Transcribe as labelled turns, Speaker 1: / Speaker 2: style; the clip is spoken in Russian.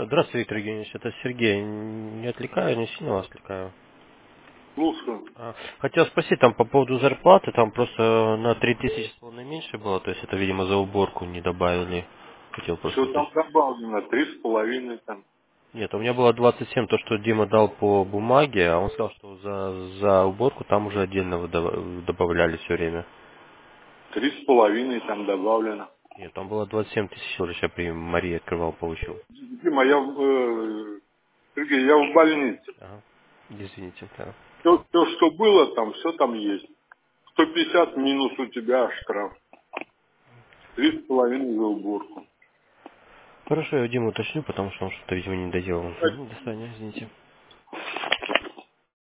Speaker 1: Здравствуйте, Виктор Евгеньевич, это Сергей. Не отвлекаю, не сильно вас отвлекаю.
Speaker 2: Слушаю.
Speaker 1: Хотел спросить там по поводу зарплаты, там просто на 3000 с половиной меньше было, то есть это, видимо, за уборку не добавили. Хотел просто
Speaker 2: Все там
Speaker 1: уточнить.
Speaker 2: добавлено, 3,5 там.
Speaker 1: Нет, у меня было 27, то, что Дима дал по бумаге, а он сказал, что за уборку там уже отдельно добавляли все время.
Speaker 2: 3,5 там добавлено.
Speaker 1: Нет, там было 27 тысяч всего лишь, я при Марии открывал, получил.
Speaker 2: Дима, Сергей, я в больнице.
Speaker 1: Ага. Извините, да.
Speaker 2: Все, что было там, все там есть. 150 минус у тебя штраф. 3,5 за уборку.
Speaker 1: Хорошо, я Диму уточню, потому что он что-то, видимо, не доделал. До свидания, извините.